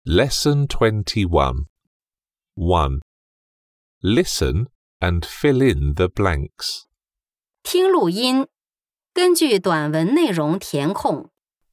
Lesson 21. 1. Listen and fill in the blanks. 听录音，根据短文内容填空。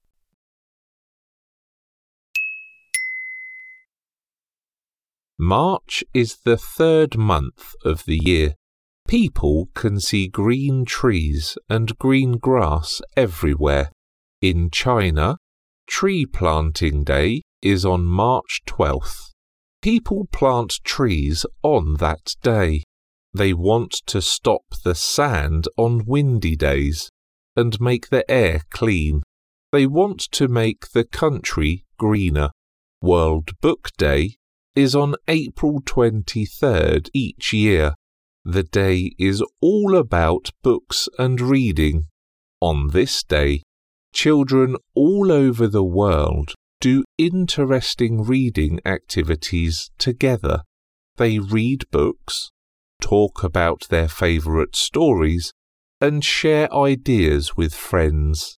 March is the third month of the year. People can see green trees and green grass everywhere. In China, Tree Planting Day is on March 12th. People plant trees on that day. They want to stop the sand on windy days and make the air clean. They want to make the country greener. World Book Day is on April 23rd each year. The day is all about books and reading. On this day, children all over the world do interesting reading activities together. They read books, talk about their favorite stories, and share ideas with friends.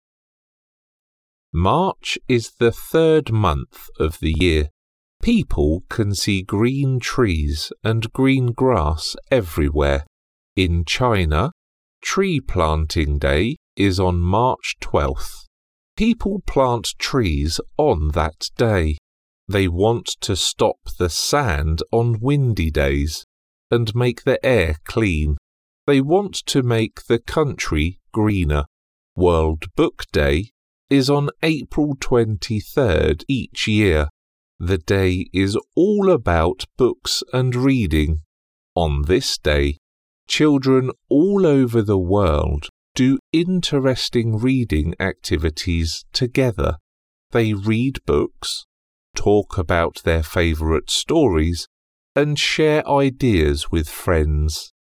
March is the third month of the year. People can see green trees and green grass everywhere. In China, Tree Planting Day is on March 12th. People plant trees on that day. They want to stop the sand on windy days and make the air clean. They want to make the country greener. World Book Day is on April 23rd each year. The day is all about books and reading. On this day, children all over the world do interesting reading activities together. They read books, talk about their favorite stories, and share ideas with friends.